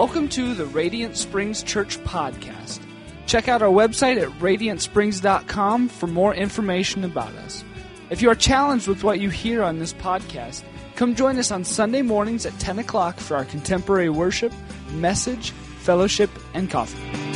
Welcome to the Radiant Springs Church podcast. Check out our website at radiantsprings.com for more information about us. If you are challenged with what you hear on this podcast, come join us on Sunday mornings at 10 o'clock for our contemporary worship, message, fellowship, and coffee.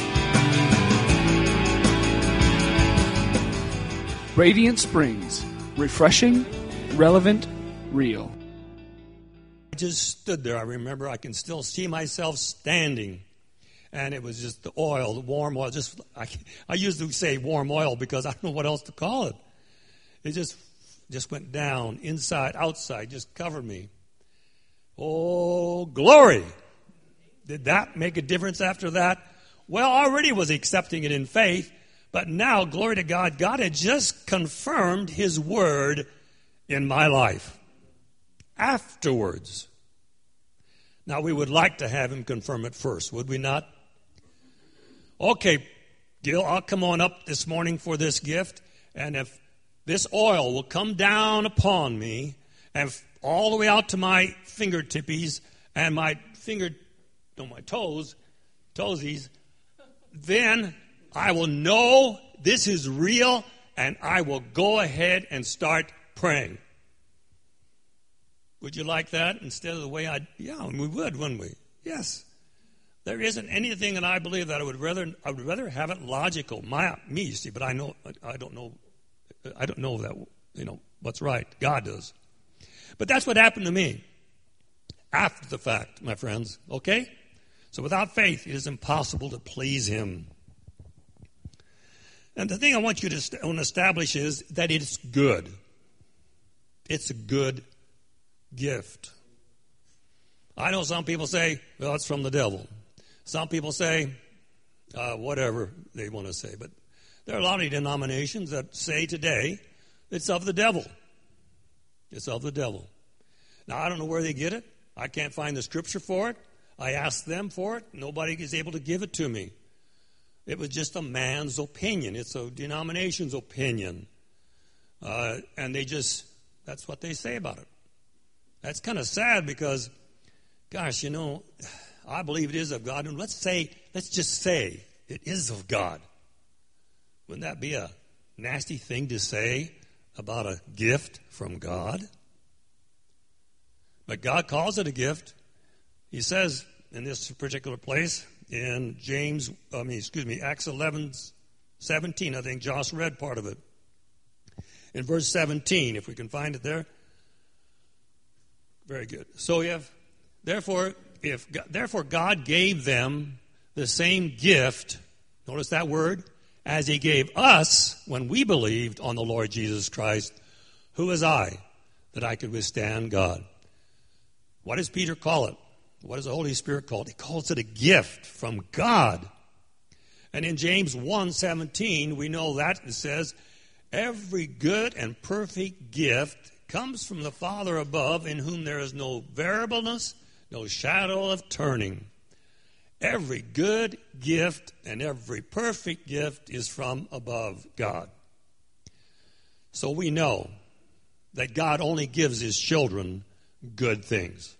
Radiant Springs. Refreshing, relevant, real. I just stood there. I remember I can still see myself standing. And it was just the oil, the warm oil. I usually say warm oil because I don't know what else to call it. It just went down, inside, outside, just covered me. Oh, glory. Did that make a difference after that? Well, I already was accepting it in faith, but now, glory to God, God had just confirmed His word in my life. Afterwards. Now, we would like to have Him confirm it first, would we not? Okay, Gil, I'll come on up this morning for this gift, and if this oil will come down upon me and all the way out to my fingertippies and my toesies, then I will know this is real and I will go ahead and start praying. Would you like that instead of the way we would, wouldn't we? Yes. There isn't anything that I believe that I would rather have it logical. Me, you see, but I don't know that, what's right. God does. But that's what happened to me after the fact, my friends, okay? So without faith, it is impossible to please Him. And the thing I want you to establish is that it's good. It's a good gift. I know some people say, well, it's from the devil. Some people say, whatever they want to say. But there are a lot of denominations that say today it's of the devil. It's of the devil. Now, I don't know where they get it. I can't find the scripture for it. I asked them for it. Nobody is able to give it to me. It was just a man's opinion. It's a denomination's opinion. And that's what they say about it. That's kind of sad because, gosh, I believe it is of God. And let's just say it is of God. Wouldn't that be a nasty thing to say about a gift from God? But God calls it a gift. He says in this particular place, in Acts 11:17, I think Josh read part of it. In verse 17, if we can find it there. Very good. So therefore God gave them the same gift, notice that word, as He gave us when we believed on the Lord Jesus Christ. Who is I that I could withstand God? What does Peter call it? What does the Holy Spirit call it? He calls it a gift from God. And in James 1:17, we know that it says, every good and perfect gift comes from the Father above, in whom there is no variableness, no shadow of turning. Every good gift and every perfect gift is from above God. So we know that God only gives His children good things,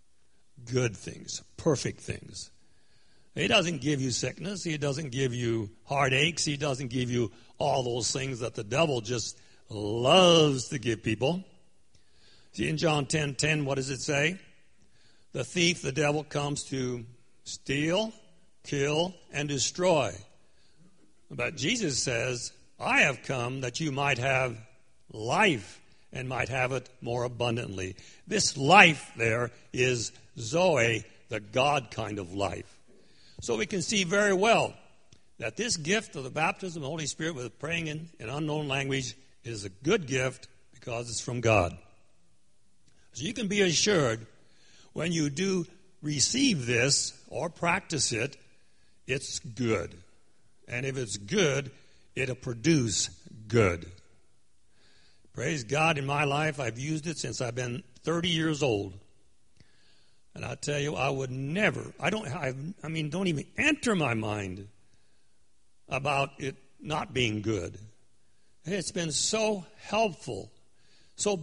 perfect things. He doesn't give you sickness. He doesn't give you heartaches. He doesn't give you all those things that the devil just loves to give people. See, in John 10:10, what does it say? The thief, the devil, comes to steal, kill, and destroy. But Jesus says, I have come that you might have life and might have it more abundantly. This life there is Zoe, the God kind of life. So we can see very well that this gift of the baptism of the Holy Spirit with praying in an unknown language is a good gift because it's from God. So you can be assured when you do receive this or practice it, it's good. And if it's good, it'll produce good. Praise God, in my life, I've used it since I've been 30 years old. And I tell you, I would never, don't even enter my mind about it not being good. It's been so helpful, so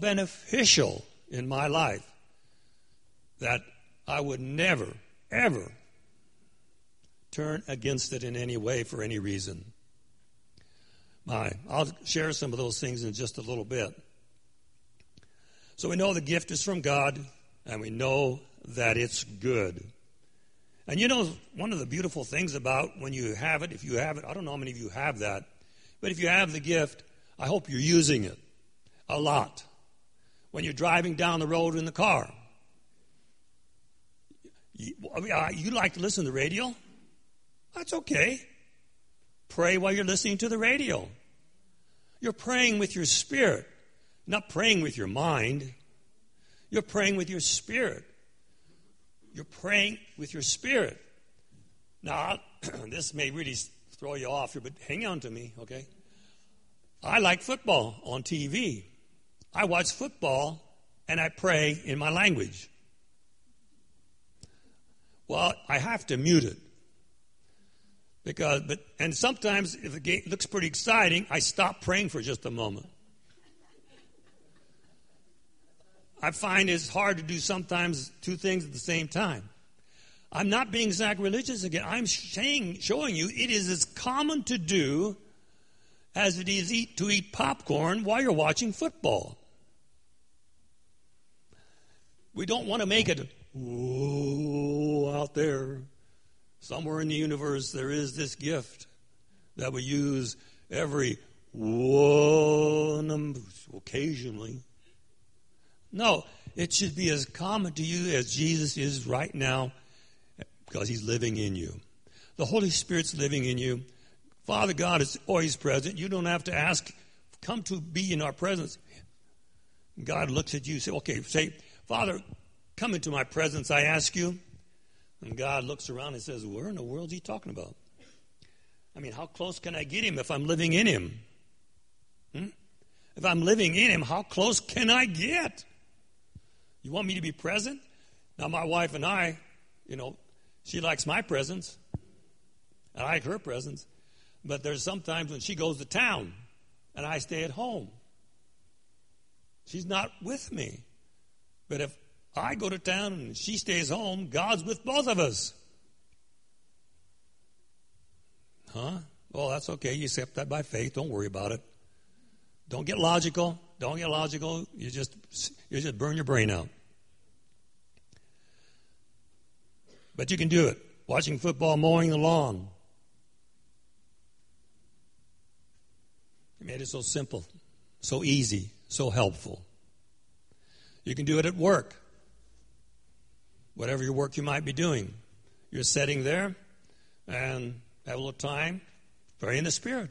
beneficial in my life that I would never, ever turn against it in any way for any reason. I'll share some of those things in just a little bit. So we know the gift is from God, and we know that it's good. And you know, one of the beautiful things about when you have it, if you have it, I don't know how many of you have that, but if you have the gift, I hope you're using it a lot. When you're driving down the road in the car, you like to listen to the radio? That's okay. Pray while you're listening to the radio. You're praying with your spirit, not praying with your mind. You're praying with your spirit. You're praying with your spirit. Now, this may really throw you off here, but hang on to me, okay? I like football on TV. I watch football and I pray in my language. Well, I have to mute it. And sometimes if the game looks pretty exciting, I stop praying for just a moment. I find it's hard to do sometimes two things at the same time. I'm not being sacrilegious again. I'm showing you it is as common to do as it is to eat popcorn while you're watching football. We don't want to make it, whoa, out there. Somewhere in the universe there is this gift that we use every occasionally. No, it should be as common to you as Jesus is right now because he's living in you. The Holy Spirit's living in you. Father God is always present. You don't have to ask, come to be in our presence. God looks at you, say, Father, come into my presence, I ask you. And God looks around and says, where in the world is he talking about? I mean, how close can I get him if I'm living in him? If I'm living in him, how close can I get? You want me to be present? Now, my wife and I, she likes my presence. I like her presence. But there's sometimes when she goes to town and I stay at home. She's not with me. But if I go to town and she stays home, God's with both of us. Huh? Well, that's okay. You accept that by faith. Don't worry about it. Don't get logical. Don't get logical. You just burn your brain out. But you can do it. Watching football, mowing the lawn. He made it so simple, so easy, so helpful. You can do it at work. Whatever your work you might be doing. You're sitting there and have a little time, pray in the Spirit.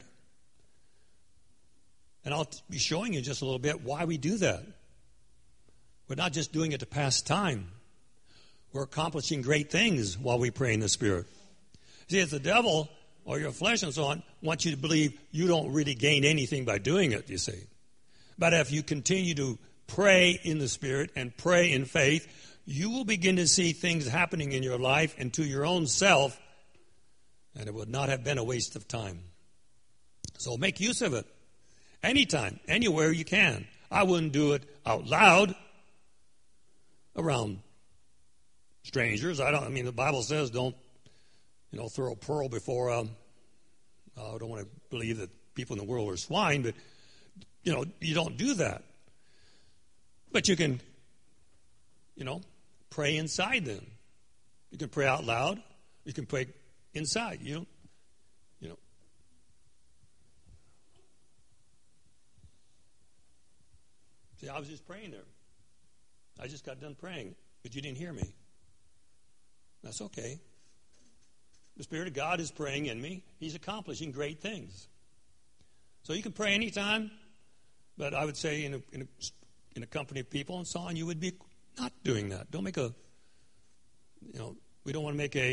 And I'll be showing you just a little bit why we do that. We're not just doing it to pass time. We're accomplishing great things while we pray in the Spirit. See, it's the devil or your flesh and so on wants you to believe you don't really gain anything by doing it, you see. But if you continue to pray in the Spirit and pray in faith, you will begin to see things happening in your life and to your own self, and it would not have been a waste of time. So make use of it. Anytime, anywhere you can. I wouldn't do it out loud around strangers. The Bible says don't, throw a pearl before, I don't want to believe that people in the world are swine, but, you don't do that. But you can, pray inside them. You can pray out loud. You can pray inside. See, I was just praying there. I just got done praying, but you didn't hear me. That's okay. The Spirit of God is praying in me. He's accomplishing great things. So you can pray anytime, but I would say in a company of people and so on, you would be not doing that. Don't make we don't want to make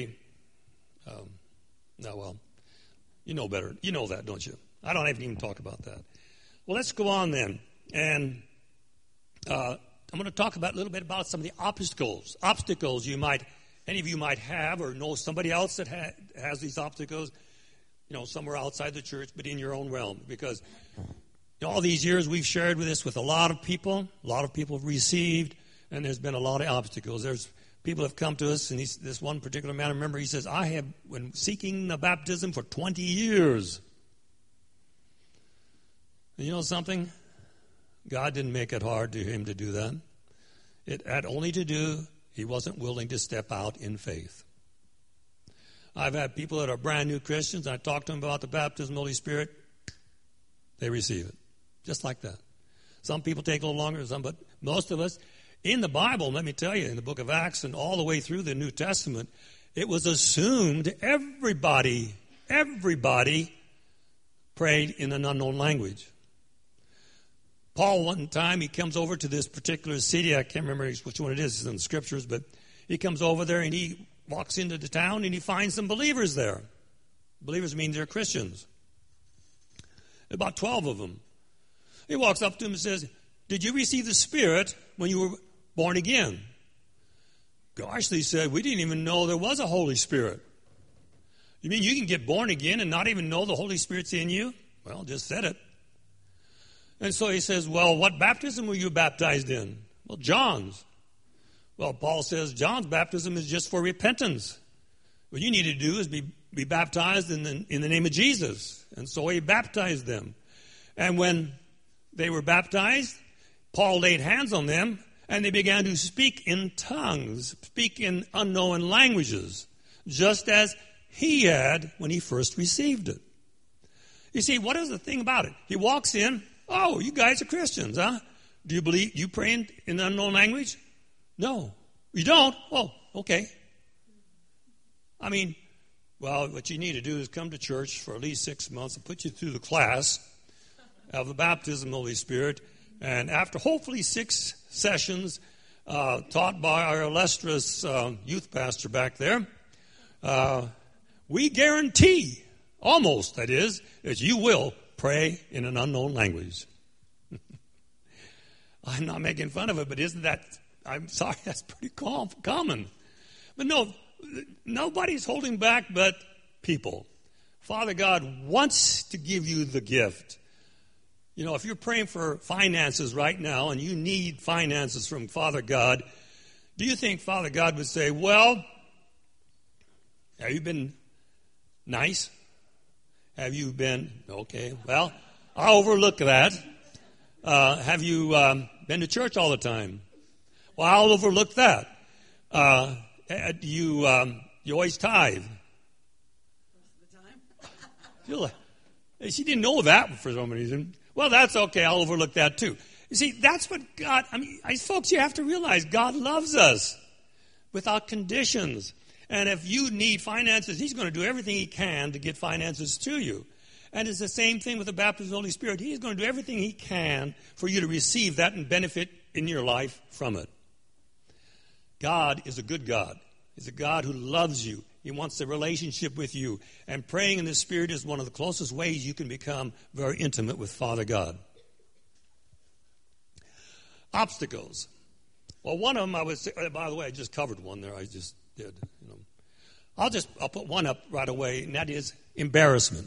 you know better. You know that, don't you? I don't have to even talk about that. Well, let's go on then. And I'm going to talk a little bit about some of the obstacles any of you might have or know somebody else that has these obstacles, somewhere outside the church, but in your own realm. Because all these years we've shared with this with a lot of people have received, and there's been a lot of obstacles. There's People have come to us, and this one particular man, I remember, he says, I have been seeking the baptism for 20 years. And you know something? God didn't make it hard to him to do that. It had only to do, he wasn't willing to step out in faith. I've had people that are brand new Christians, and I talk to them about the baptism of the Holy Spirit. They receive it. Just like that. Some people take a little longer, but most of us, in the Bible, let me tell you, in the book of Acts and all the way through the New Testament, it was assumed everybody prayed in an unknown language. Paul, one time, he comes over to this particular city. I can't remember which one it is. It's in the scriptures, but he comes over there and he walks into the town and he finds some believers there. Believers mean they're Christians. About 12 of them. He walks up to them and says, did you receive the Spirit when you were born again? Gosh, they said, we didn't even know there was a Holy Spirit. You mean you can get born again and not even know the Holy Spirit's in you? Well, just said it. And so he says, well, what baptism were you baptized in? Well, John's. Well, Paul says John's baptism is just for repentance. What you need to do is be baptized in the name of Jesus. And so he baptized them. And when they were baptized, Paul laid hands on them, and they began to speak in tongues, speak in unknown languages, just as he had when he first received it. You see, what is the thing about it? He walks in, oh, you guys are Christians, huh? Do you believe you pray in an unknown language? No. You don't? Oh, okay. I mean, well, what you need to do is come to church for at least 6 months and put you through the class of the baptism of the Holy Spirit. And after hopefully 6 sessions taught by our illustrious youth pastor back there, we guarantee, almost that is, that you will pray in an unknown language. I'm not making fun of it, but isn't that, I'm sorry, that's pretty common. But no, nobody's holding back but people. Father God wants to give you the gift. You know, if you're praying for finances right now and you need finances from Father God, do you think Father God would say, well, have you been nice? Have you been, okay, well, I'll overlook that. Have you been to church all the time? Well, I'll overlook that. You always tithe? Most of the time. She didn't know that for some reason. Well, that's okay. I'll overlook that too. You see, that's what God, folks, you have to realize God loves us without conditions. And if you need finances, he's going to do everything he can to get finances to you. And it's the same thing with the baptism of the Holy Spirit. He's going to do everything he can for you to receive that and benefit in your life from it. God is a good God. He's a God who loves you. He wants a relationship with you. And praying in the Spirit is one of the closest ways you can become very intimate with Father God. Obstacles. Well, one of them I would say, by the way, I just covered one there. I just did. You know. I'll put one up right away, and that is embarrassment.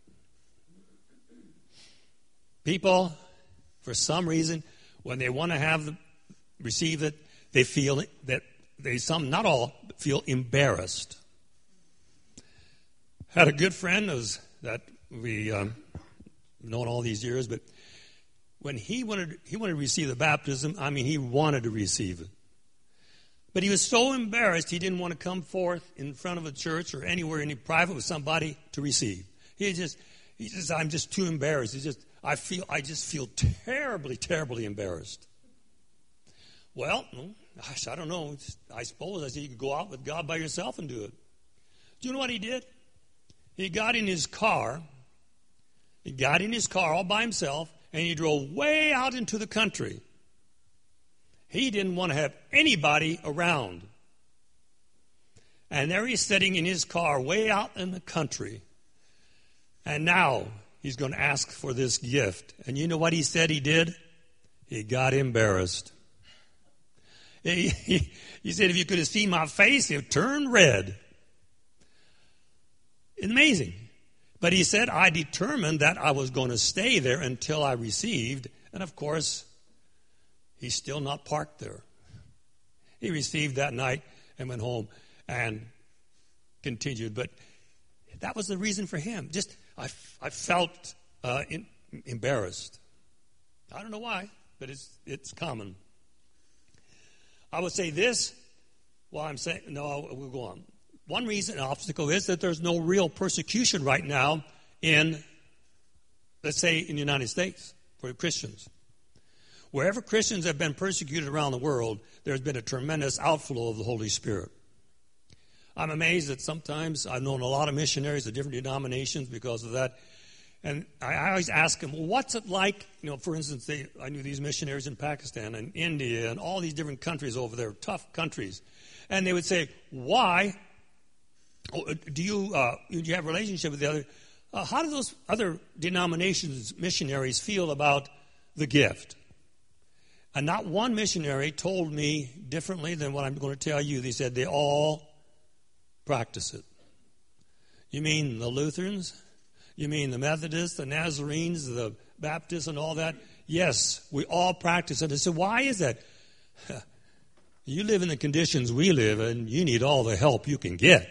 People, for some reason, when they want to receive it, they feel that some, not all, feel embarrassed. Had a good friend that we known all these years, but when he wanted to receive the baptism, he wanted to receive it. But he was so embarrassed, he didn't want to come forth in front of a church or anywhere, any private with somebody to receive. He just, I'm just too embarrassed. I just feel terribly, terribly embarrassed. Well, gosh, I don't know. I suppose you could go out with God by yourself and do it. Do you know what he did? He got in his car. He got in his car all by himself, and he drove way out into the country. He didn't want to have anybody around. And there he's sitting in his car way out in the country. And now he's going to ask for this gift. And you know what he said he did? He got embarrassed. He said, if you could have seen my face, it turned red. It's amazing. But he said, I determined that I was going to stay there until I received. And of course, he's still not parked there. He received that night. and went home and continued. But that was the reason for him. Just I felt embarrassed. I don't know why, but it's common. I would say this while I'm saying, no, we'll go on. One reason, an obstacle, is that there's no real persecution right now in, let's say, in the United States for Christians. Wherever Christians have been persecuted around the world, there's been a tremendous outflow of the Holy Spirit. I'm amazed that sometimes I've known a lot of missionaries of different denominations because of that. And I always ask them, well, what's it like? You know, for instance, I knew these missionaries in Pakistan and India and all these different countries over there, tough countries. And they would say, why do you have a relationship with the other? How do those other denominations, missionaries, feel about the gift? And not one missionary told me differently than what I'm going to tell you. They said they all practice it. You mean the Lutherans? You mean the Methodists, the Nazarenes, the Baptists, and all that? Yes, we all practice it. I said, why is that? You live in the conditions we live in. You need all the help you can get.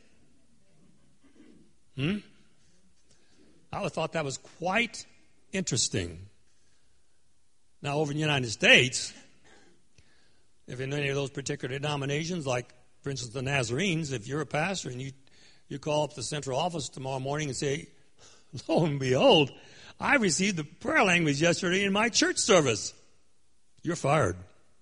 I thought that was quite interesting. Now, over in the United States, if in any of those particular denominations, like, for instance, the Nazarenes, if you're a pastor and you call up the central office tomorrow morning and say, lo and behold, I received the prayer language yesterday in my church service, you're fired.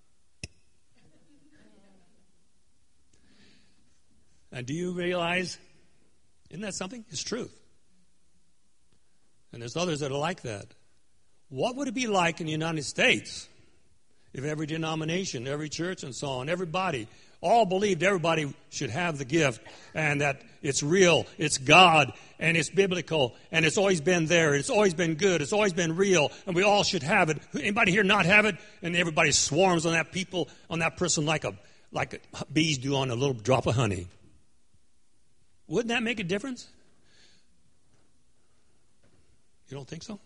And do you realize, isn't that something? It's truth. And there's others that are like that. What would it be like in the United States if every denomination, every church and so on, everybody, all believed everybody should have the gift and that it's real, it's God, and it's biblical, and it's always been there, it's always been good, it's always been real, and we all should have it. Anybody here not have it? And everybody swarms on that person like bees do on a little drop of honey. Wouldn't that make a difference? You don't think so?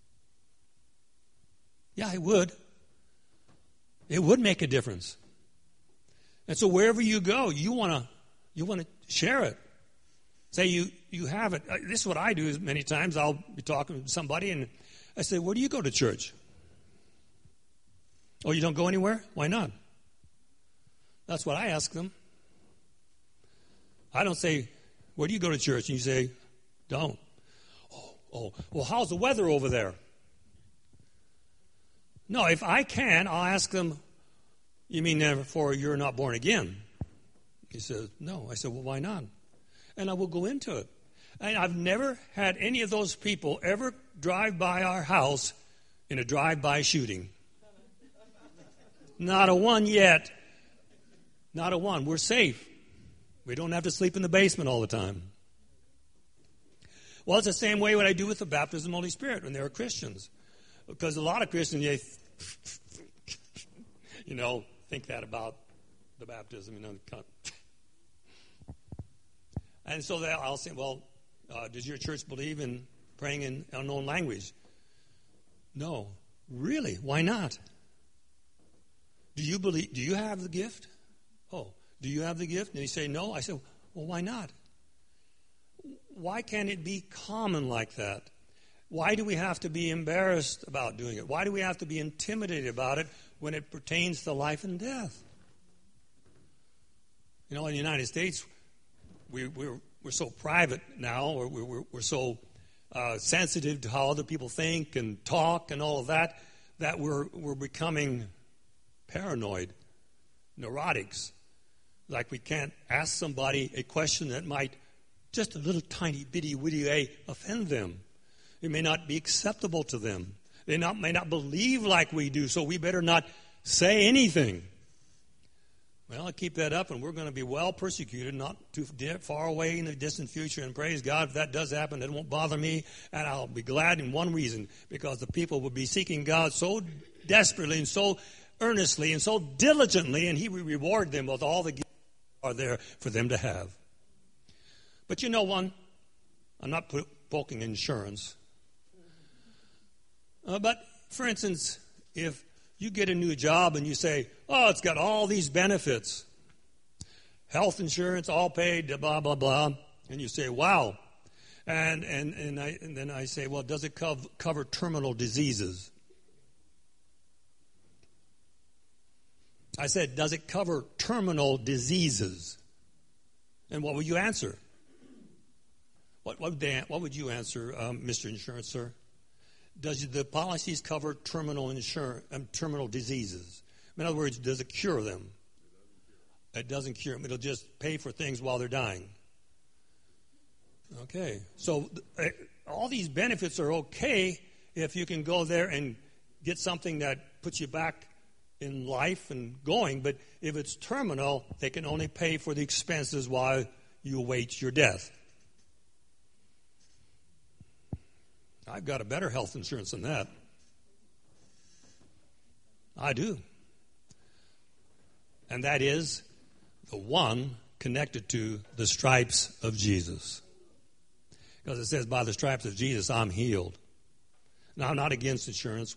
Yeah, it would. It would make a difference. And so wherever you go, you want to share it. Say you have it. This is what I do many times. I'll be talking to somebody and I say, where do you go to church? Oh, you don't go anywhere? Why not? That's what I ask them. I don't say, where do you go to church? And you say, don't. Oh, well, how's the weather over there? No, if I can, I'll ask them, you mean therefore you're not born again? He says, no. I said, well, why not? And I will go into it. And I've never had any of those people ever drive by our house in a drive-by shooting. Not a one yet. Not a one. We're safe. We don't have to sleep in the basement all the time. Well, it's the same way what I do with the baptism of the Holy Spirit when they're Christians. Because a lot of Christians, think that about the baptism. And so I'll say, well, does your church believe in praying in unknown language? No. Really? Why not? Do you have the gift? Oh, do you have the gift? And they say no. I say, well, why not? Why can't it be common like that? Why do we have to be embarrassed about doing it? Why do we have to be intimidated about it when it pertains to life and death? In the United States, we're so private now, or we're so sensitive to how other people think and talk and all of that, that we're becoming paranoid, neurotics. Like we can't ask somebody a question that might just a little tiny bitty witty offend them. It may not be acceptable to them. They may not believe like we do, so we better not say anything. Well, I keep that up, and we're going to be well persecuted, not too far away in the distant future. And praise God, if that does happen, it won't bother me. And I'll be glad in one reason, because the people will be seeking God so desperately and so earnestly and so diligently, and He will reward them with all the gifts that are there for them to have. But I'm not poking insurance. But, for instance, if you get a new job and you say, oh, it's got all these benefits. health insurance, all paid, blah, blah, blah. And you say, wow. And then I say, well, does it cover terminal diseases? I said, does it cover terminal diseases? And what would you answer? What would you answer, Mr. Insurance, sir? Does the policies cover terminal diseases? In other words, does it cure them? It doesn't cure them. It'll just pay for things while they're dying. Okay. So all these benefits are okay if you can go there and get something that puts you back in life and going. But if it's terminal, they can only pay for the expenses while you await your death. I've got a better health insurance than that. I do. And that is the one connected to the stripes of Jesus. Because it says, by the stripes of Jesus, I'm healed. Now, I'm not against insurance.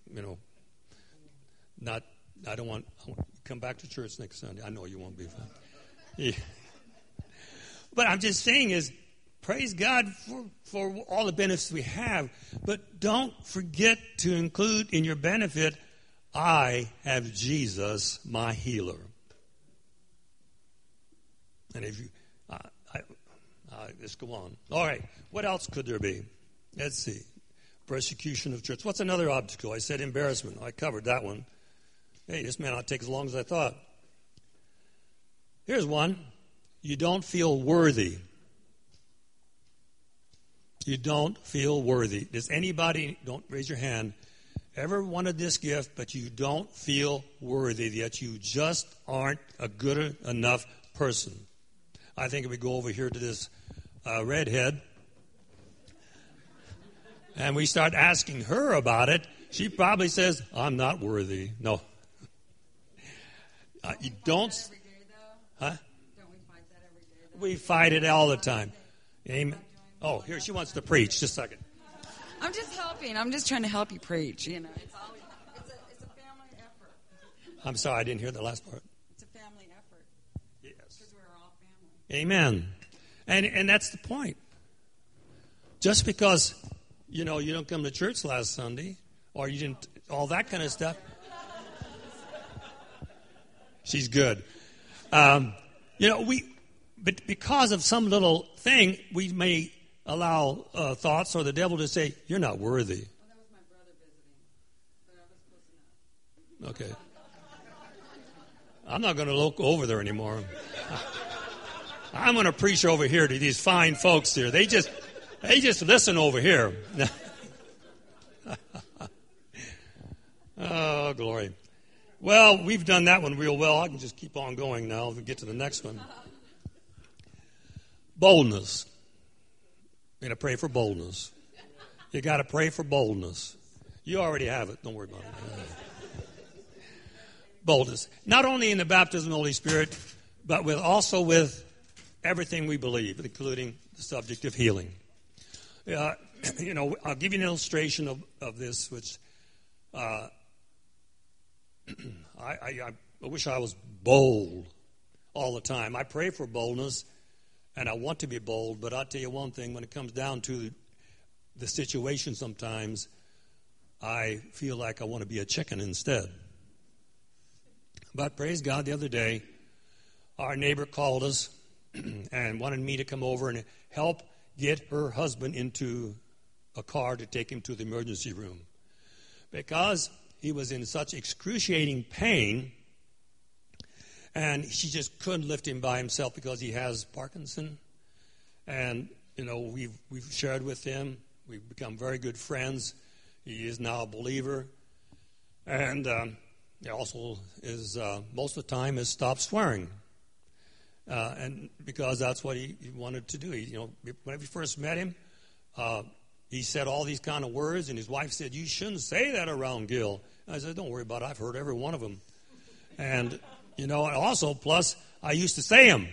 I don't want to come back to church next Sunday. I know you won't be fine. Yeah. But I'm just saying is, praise God for all the benefits we have. But don't forget to include in your benefit, I have Jesus, my healer. And if you, let's go on. All right. What else could there be? Let's see. Persecution of church. What's another obstacle? I said embarrassment. I covered that one. Hey, this may not take as long as I thought. Here's one. You don't feel worthy. You don't feel worthy. Does anybody, don't raise your hand, ever wanted this gift, but you don't feel worthy, yet you just aren't a good enough person? I think if we go over here to this redhead and we start asking her about it, she probably says, I'm not worthy. No. You don't. Every day, huh? Don't we fight that every day, though? We fight it all the time. Amen. Oh, here she wants to preach. Just a second. I'm just helping. I'm just trying to help you preach. You know, it's a family effort. I'm sorry, I didn't hear the last part. It's a family effort. Yes. Because we're all family. Amen. And that's the point. Just because you don't come to church last Sunday, or you didn't, all that kind of stuff. She's good. But because of some little thing, we may allow thoughts or the devil to say, you're not worthy. Well, that was my brother visiting, but I was close enough. Okay. I'm not going to look over there anymore. I'm going to preach over here to these fine folks here. They just listen over here. Oh, glory. Well, we've done that one real well. I can just keep on going now and get to the next one. Boldness. You're going to pray for boldness. You got to pray for boldness. You already have it. Don't worry about it. Boldness. Not only in the baptism of the Holy Spirit, but also with everything we believe, including the subject of healing. I'll give you an illustration of this, which I wish I was bold all the time. I pray for boldness, and I want to be bold, but I'll tell you one thing, when it comes down to the situation sometimes, I feel like I want to be a chicken instead. But praise God, the other day, our neighbor called us and wanted me to come over and help get her husband into a car to take him to the emergency room. Because he was in such excruciating pain, and she just couldn't lift him by himself because he has Parkinson. And, we've shared with him. We've become very good friends. He is now a believer. And he also is, most of the time, has stopped swearing. And because that's what he wanted to do. When we first met him, he said all these kind of words, and his wife said, you shouldn't say that around Gil. And I said, don't worry about it. I've heard every one of them. And, also, plus, I used to say them.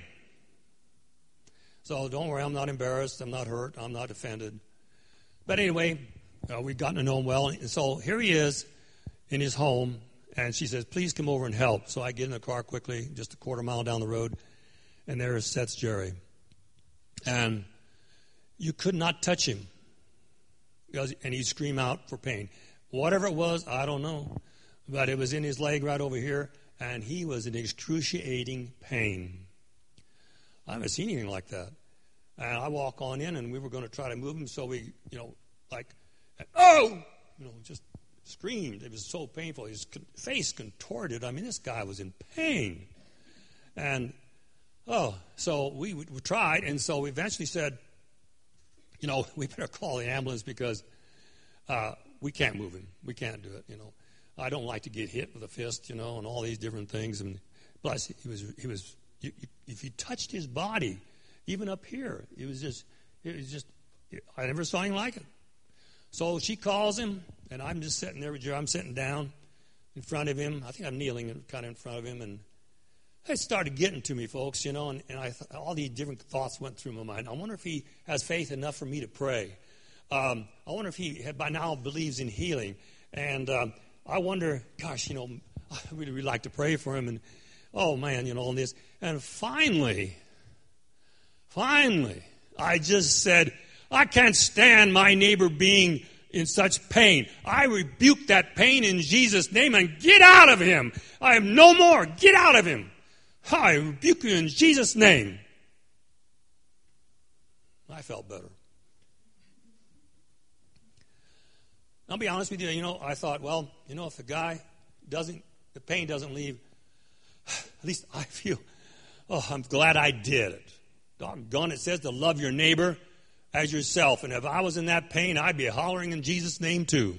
So don't worry, I'm not embarrassed. I'm not hurt. I'm not offended. But anyway, we've gotten to know him well. And so here he is in his home, and she says, please come over and help. So I get in the car quickly, just a quarter mile down the road. and there sits Jerry. And you could not touch him, and he'd scream out for pain. Whatever it was, I don't know, but it was in his leg right over here, and he was in excruciating pain. I haven't seen anything like that. And I walk on in, and we were going to try to move him, so we, just screamed. It was so painful. His face contorted. I mean, this guy was in pain. And, so we tried, and so we eventually said, we better call the ambulance because we can't move him. We can't do it, I don't like to get hit with a fist, and all these different things. And plus, if you touched his body, even up here, it was just, I never saw anything like it. So she calls him, and I'm just sitting there with Jerry. I'm sitting down in front of him. I think I'm kneeling kind of in front of him, and it started getting to me, folks, and all these different thoughts went through my mind. I wonder if he has faith enough for me to pray. I wonder if he by now believes in healing. And I wonder, gosh, I really would like to pray for him. And, oh, man, all this. And finally, I just said, I can't stand my neighbor being in such pain. I rebuke that pain in Jesus' name and get out of him. I have no more. Get out of him. I rebuke you in Jesus' name. I felt better. I'll be honest with you, I thought, well, if the pain doesn't leave, at least I feel, I'm glad I did it. Doggone, it says to love your neighbor as yourself. And if I was in that pain, I'd be hollering in Jesus' name too.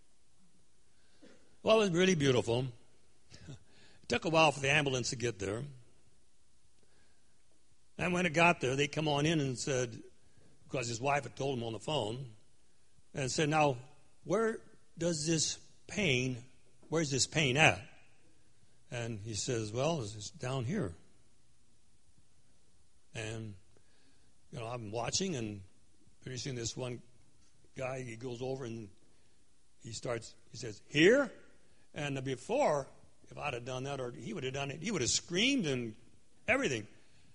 Well, it was really beautiful. It took a while for the ambulance to get there. And when it got there, they come on in and said, because his wife had told him on the phone, and said, now, where's this pain at? And he says, well, it's down here. And, I'm watching, and pretty soon this one guy, he goes over and he says, here? And before, if I'd have done that, or he would have done it, he would have screamed and everything.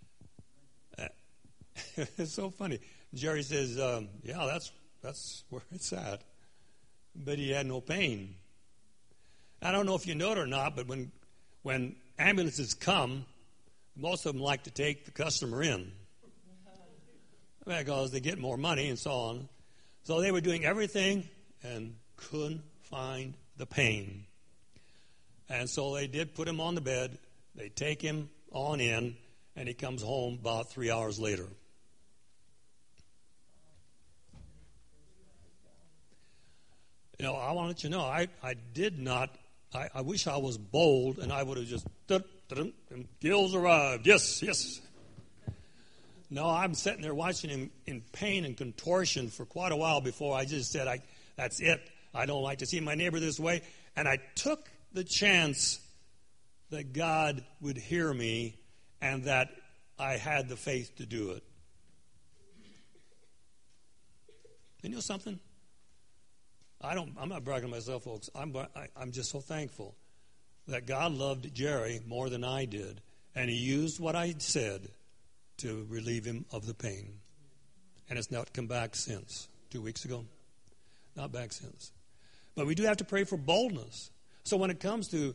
It's so funny. Jerry says, yeah, that's where it's at. But he had no pain. I don't know if you know it or not, but when ambulances come, most of them like to take the customer in because they get more money and so on. So they were doing everything and couldn't find the pain. And so they did put him on the bed. They take him on in, and he comes home about 3 hours later. I want to let you know, I did not, I wish I was bold, and I would have just, and Gil's arrived, yes. No, I'm sitting there watching him in pain and contortion for quite a while before I just said, that's it. I don't like to see my neighbor this way. And I took the chance that God would hear me and that I had the faith to do it. And you know something? I'm not bragging on myself, folks. I'm just so thankful that God loved Jerry more than I did, and he used what I said to relieve him of the pain. And it's not come back since. 2 weeks ago. Not back since. But we do have to pray for boldness. So when it comes to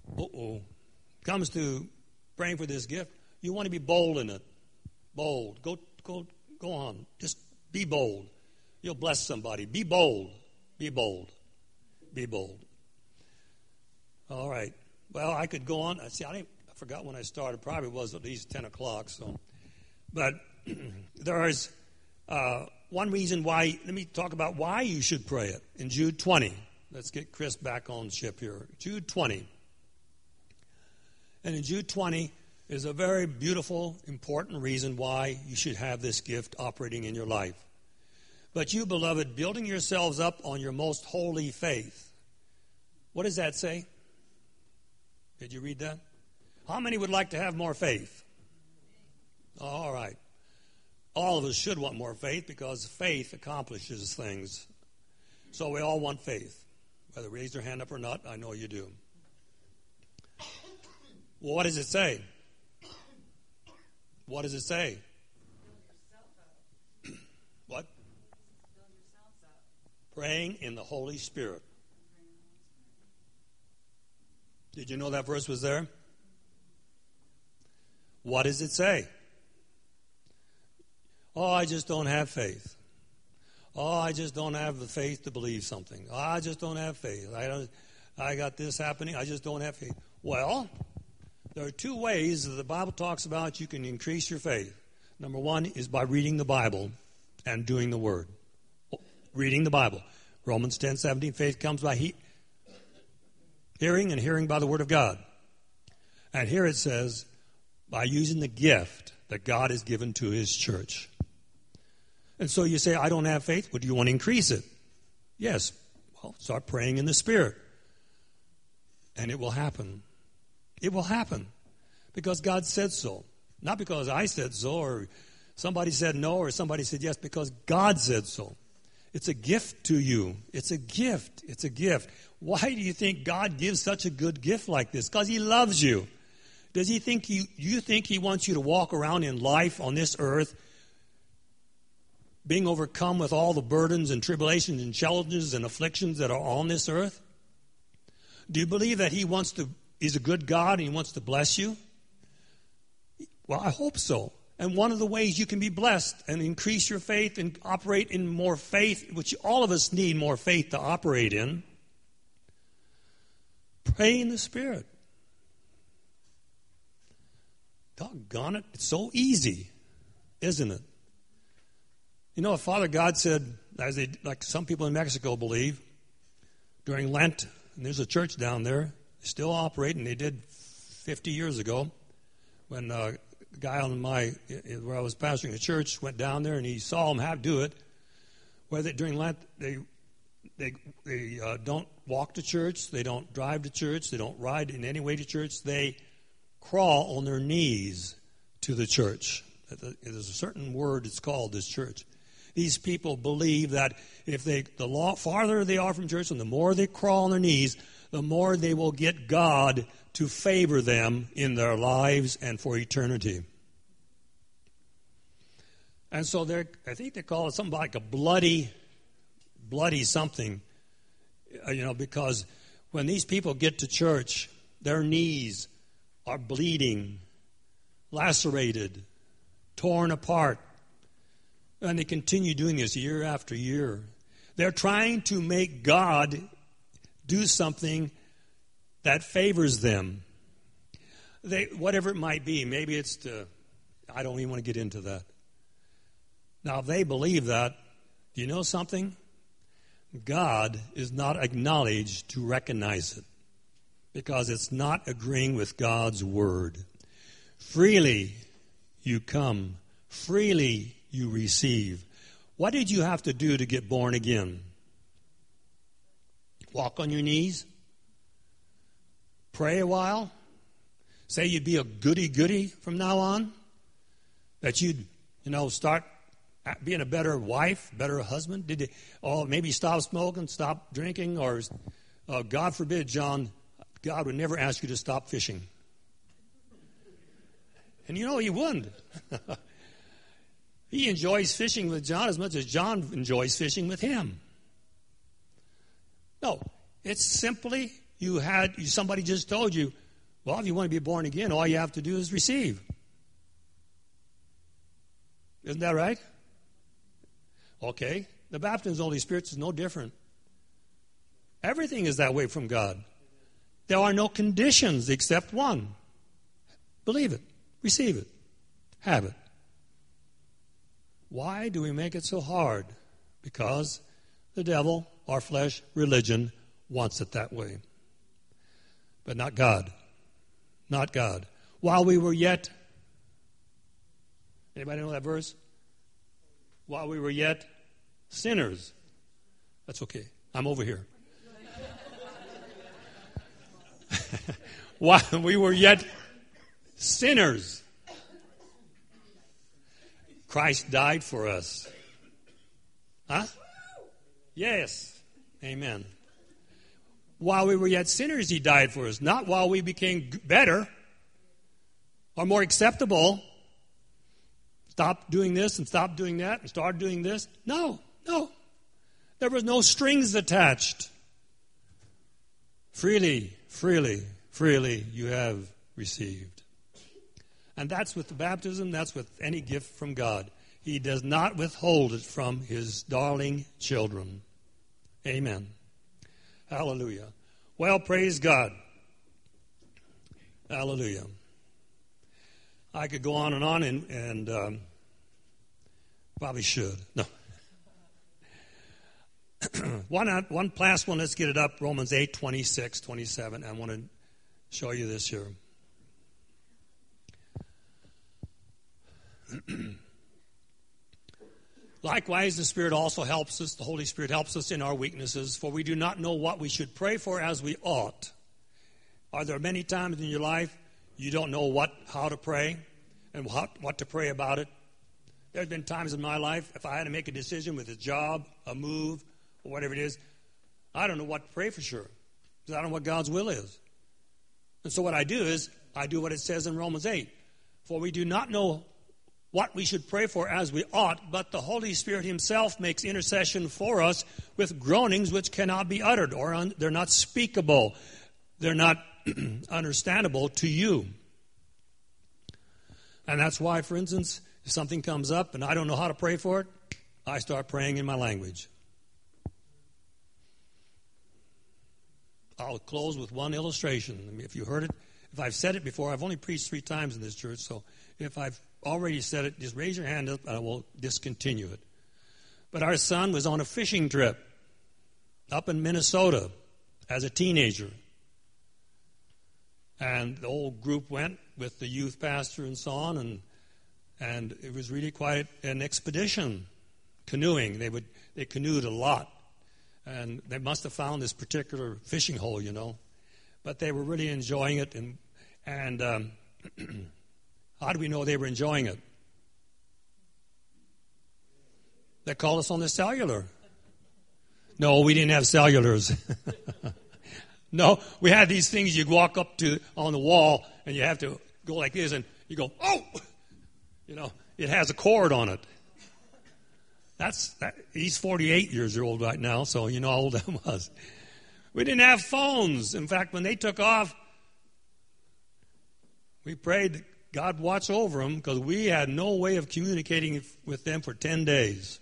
praying for this gift, you want to be bold in it. Bold. Go on. Just be bold. You'll bless somebody. Be bold. Be bold. Be bold. All right. Well, I could go on. See, I forgot when I started. Probably was at least 10 o'clock. But there is one reason why. Let me talk about why you should pray it. In Jude 20. Let's get Chris back on ship here. Jude 20. And in Jude 20 is a very beautiful, important reason why you should have this gift operating in your life. But you, beloved, building yourselves up on your most holy faith. What does that say? Did you read that? How many would like to have more faith? All right. All of us should want more faith because faith accomplishes things. So we all want faith. Whether raise your hand up or not, I know you do. Well, what does it say? What does it say? What? Praying in the Holy Spirit. Did you know that verse was there? What does it say? Oh, I just don't have faith. Oh, I just don't have the faith to believe something. Oh, I just don't have faith. I got this happening. I just don't have faith. Well, there are two ways that the Bible talks about you can increase your faith. Number one is by reading the Bible and doing the Word. Reading the Bible. Romans 10:17, faith comes by hearing, and hearing by the Word of God. And here it says, by using the gift that God has given to His church. And so you say, I don't have faith. Well, do you want to increase it? Yes. Well, start praying in the Spirit. And it will happen. It will happen. Because God said so. Not because I said so, or somebody said no, or somebody said yes, because God said so. It's a gift to you. It's a gift. It's a gift. Why do you think God gives such a good gift like this? Because He loves you. Does He think you think He wants you to walk around in life on this earth being overcome with all the burdens and tribulations and challenges and afflictions that are on this earth? Do you believe that He's a good God and He wants to bless you? Well, I hope so. And one of the ways you can be blessed and increase your faith and operate in more faith, which all of us need more faith to operate in, pray in the Spirit. Doggone it, it's so easy, isn't it? You know, Father God said, like some people in Mexico believe, during Lent, and there's a church down there, still operating, they did 50 years ago, when a guy where I was pastoring a church went down there and he saw them do it, where during Lent they don't walk to church, they don't drive to church, they don't ride in any way to church, they crawl on their knees to the church. There's a certain word it's called, this church. These people believe that if the farther they are from church and the more they crawl on their knees, the more they will get God to favor them in their lives and for eternity. And so I think they call it something like a bloody something, because when these people get to church, their knees are bleeding, lacerated, torn apart. And they continue doing this year after year. They're trying to make God do something that favors them. Whatever it might be. Maybe it's I don't even want to get into that. Now, if they believe that, do you know something? God is not acknowledged to recognize it, because it's not agreeing with God's word. Freely you come, freely you receive. What did you have to do to get born again? Walk on your knees? Pray a while? Say you'd be a goody-goody from now on? That you'd, start being a better wife, better husband? Maybe stop smoking, stop drinking, or God forbid, John, God would never ask you to stop fishing. And He wouldn't. He enjoys fishing with John as much as John enjoys fishing with him. No, it's simply somebody just told you, well, if you want to be born again, all you have to do is receive. Isn't that right? Okay. The baptism of the Holy Spirit is no different. Everything is that way from God. There are no conditions except one. Believe it. Receive it. Have it. Why do we make it so hard? Because the devil, our flesh, religion, wants it that way. But not God. Not God. While we were yet... Anybody know that verse? While we were yet sinners. That's okay. I'm over here. While we were yet sinners, Christ died for us. Huh? Yes. Amen. While we were yet sinners, He died for us. Not while we became better or more acceptable. stop doing this and stop doing that and start doing this. No. There was no strings attached. Freely you have received. And that's with the baptism, that's with any gift from God. He does not withhold it from his darling children. Amen. Hallelujah. Well, praise God. Hallelujah. I could go on and probably should. No. One last one, let's get it up. Romans 8, 26, 27. I want to show you this here. Likewise, the Spirit also helps us. The Holy Spirit helps us in our weaknesses, for we do not know what we should pray for as we ought. Are there many times in your life you don't know how to pray and what to pray about it? There's been times in my life, if I had to make a decision with a job, a move, or whatever it is, I don't know what to pray for sure, because I don't know what God's will is. And so what I do is, I do what it says in Romans 8. For we do not know what we should pray for as we ought, but the Holy Spirit himself makes intercession for us with groanings which cannot be uttered, or they're not speakable. They're not understandable to you. And that's why, for instance, if something comes up and I don't know how to pray for it, I start praying in my language. I'll close with one illustration. I mean, if you heard it, if I've said it before, I've only preached 3 times in this church, so if I've already said it, just raise your hand up and I will discontinue it. But our son was on a fishing trip up in Minnesota as a teenager. And the whole group went with the youth pastor and so on, and it was really quite an expedition, canoeing. They canoed a lot. And they must have found this particular fishing hole, But they were really enjoying it. And how do we know they were enjoying it? They called us on the cellular. No, we didn't have cellulars. No, we had these things you walk up to on the wall, and you have to go like this, and you go, oh! It has a cord on it. He's 48 years old right now, so you know how old that was. We didn't have phones. In fact, when they took off, we prayed that God watch over them because we had no way of communicating with them for 10 days.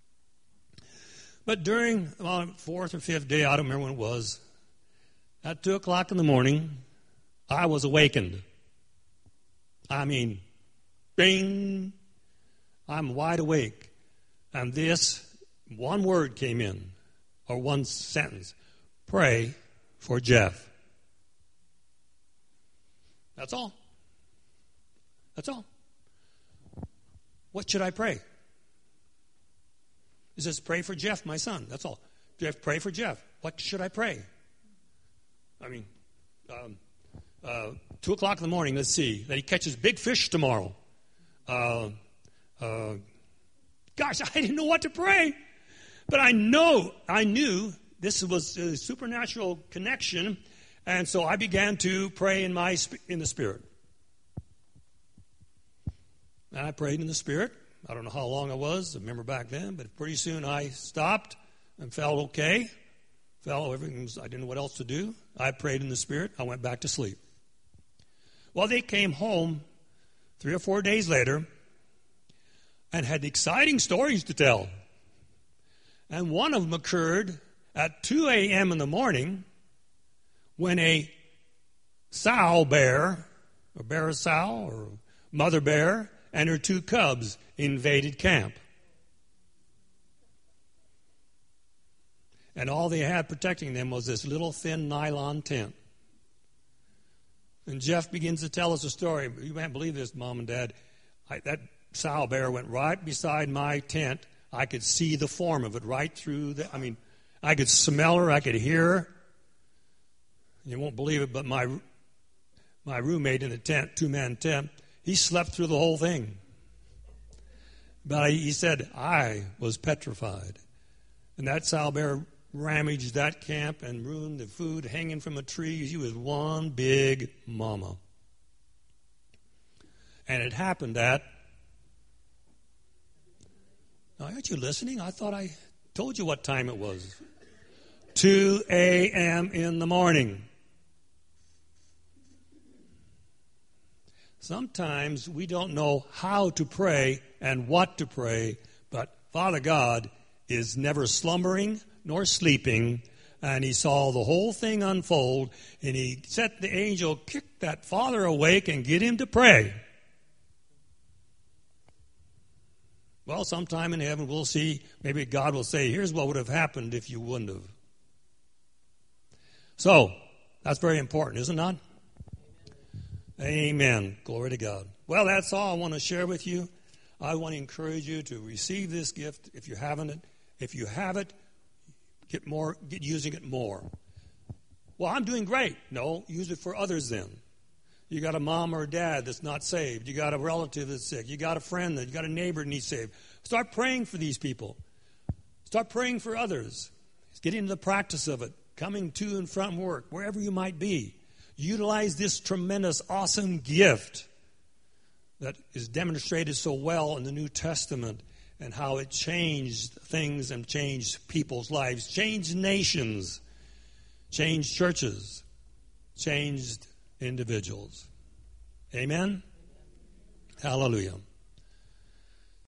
But during the 4th or 5th day, I don't remember when it was, at 2 o'clock in the morning, I was awakened. I mean, bing, I'm wide awake. And this one word came in, or one sentence. Pray for Jeff. That's all. That's all. What should I pray? It says, pray for Jeff, my son. That's all. Jeff, pray for Jeff. What should I pray? I mean, 2 o'clock in the morning, let's see, that he catches big fish tomorrow. Gosh, I didn't know what to pray. But I knew this was a supernatural connection, and so I began to pray in the Spirit. And I prayed in the Spirit. I don't know how long I was. I remember back then, but pretty soon I stopped and felt okay. I didn't know what else to do. I prayed in the Spirit. I went back to sleep. Well, they came home 3 or 4 days later and had exciting stories to tell. And one of them occurred at 2 a.m. in the morning when a sow bear, a bear sow or mother bear, and her 2 cubs invaded camp. And all they had protecting them was this little thin nylon tent. And Jeff begins to tell us a story. You can't believe this, Mom and Dad. That sow bear went right beside my tent. I could see the form of it right through I could smell her. I could hear her. You won't believe it, but my roommate in the tent, 2-man tent, he slept through the whole thing. But he said, I was petrified. And that sow bear ramaged that camp and ruined the food hanging from a tree. She was one big mama. And it happened at Now, aren't you listening? I thought I told you what time it was. 2 a.m. in the morning. Sometimes we don't know how to pray and what to pray, but Father God is never slumbering nor sleeping, and he saw the whole thing unfold, and he set the angel, kick that father awake and get him to pray. Well, sometime in heaven we'll see, maybe God will say, here's what would have happened if you wouldn't have. So, that's very important, isn't it? Amen. Glory to God. Well, that's all I want to share with you. I want to encourage you to receive this gift if you haven't it. If you have it, get using it more. Well, I'm doing great. No, use it for others then. You got a mom or a dad that's not saved. You got a relative that's sick. You got a friend you got a neighbor that needs saved. Start praying for these people. Start praying for others. Get into the practice of it. Coming to and from work, wherever you might be. Utilize this tremendous, awesome gift that is demonstrated so well in the New Testament and how it changed things and changed people's lives, changed nations, changed churches, changed individuals. Amen? Hallelujah.